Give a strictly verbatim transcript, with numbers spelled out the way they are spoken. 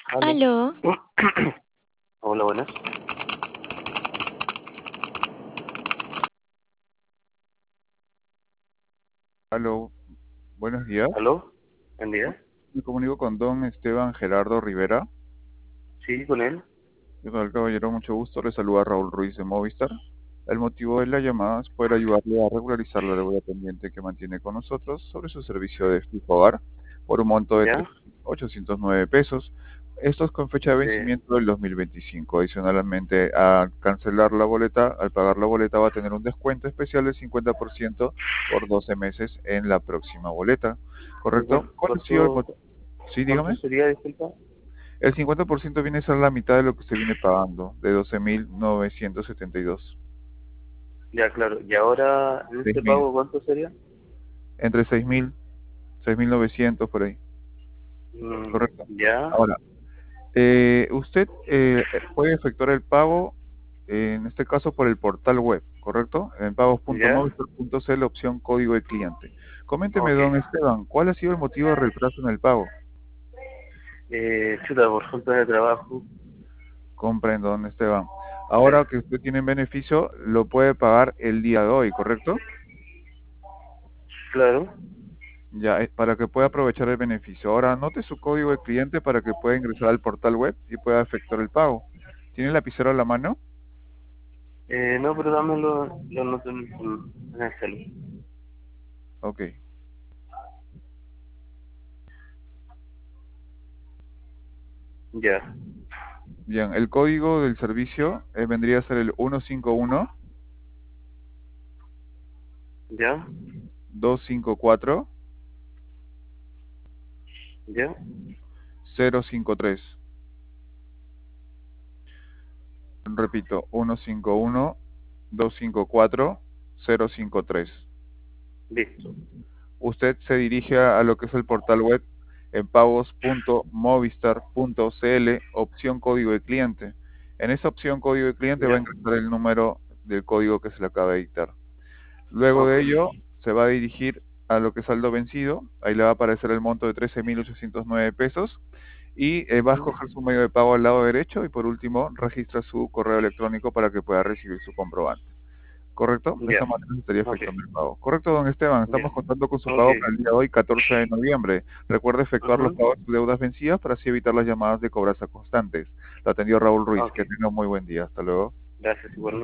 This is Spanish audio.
Aló. Aló, Hola, buenas. Aló, buenos días. ¿Aló? ¿Buen día? Me comunico con don Esteban Gerardo Rivera. Sí, con él. Yo soy el caballero, mucho gusto. Le saluda Raúl Ruiz de Movistar. El motivo de la llamada es poder ayudarle a regularizar la deuda pendiente que mantiene con nosotros sobre su servicio de fijo hogar por un monto de tres ¿Ya? mil ochocientos nueve pesos. Esto es con fecha de Sí. vencimiento del dos mil veinticinco. Adicionalmente, al cancelar la boleta, al pagar la boleta, va a tener un descuento especial del cincuenta por ciento por doce meses en la próxima boleta. ¿Y ¿Correcto? cuánto, ¿Cuál ha sido el cuánto, motivo? Sí, cuánto dígame. sería, disculpa? El cincuenta por ciento viene a ser la mitad de lo que se viene pagando, de doce mil novecientos setenta y dos. Ya, claro. ¿Y ahora, en seis este mil, pago, cuánto sería? entre seis mil, seis mil novecientos por ahí. Mm, Correcto. ya, Ahora, eh, usted eh, puede efectuar el pago, eh, en este caso por el portal web, ¿correcto? En ya. pagos.movistar.cl, opción código de cliente. Coménteme, Ok. don Esteban, ¿cuál ha sido el motivo de retraso en el pago? Eh, chuta, por falta de trabajo. Comprendo, don Esteban. Sí, Ahora que usted tiene beneficio, lo puede pagar el día de hoy, ¿correcto? claro. Ya, eh, para que pueda aprovechar el beneficio. Ahora anote su código de cliente para que pueda ingresar al portal web y pueda efectuar el pago. ¿Tiene el lapicero a la mano? Eh, no, pero dámelo, lo noto en, en el celu. Ok. Ya, Bien, el código del servicio eh, vendría a ser el uno cinco uno, ya, dos cinco cuatro, ya. cero cinco tres. Repito, uno cinco uno, dos cinco cuatro, cero cinco tres. Listo. Usted se dirige a, a lo que es el portal web en pagos.movistar.cl, opción código de cliente. En esa opción código de cliente va a Ya. ingresar el número del código que se le acaba de dictar. Luego Ok. de ello, se va a dirigir a lo que es saldo vencido. Ahí le va a aparecer el monto de trece mil ochocientos nueve pesos y eh, va a Ujú. escoger su medio de pago al lado derecho y por último registra su correo electrónico para que pueda recibir su comprobante. ¿Correcto? De Ya. esta manera se estaría Ok. efectuando el pago. ¿Correcto, don Esteban? Ya. Estamos contando con su Ok. pago para el día de hoy, catorce de noviembre. Recuerde efectuar los Ujú. pagos de sus deudas vencidas para así evitar las llamadas de cobranza constantes. Lo atendió Raúl Ruiz. Ok. Que tenga un muy buen día. Hasta luego. Gracias, igual.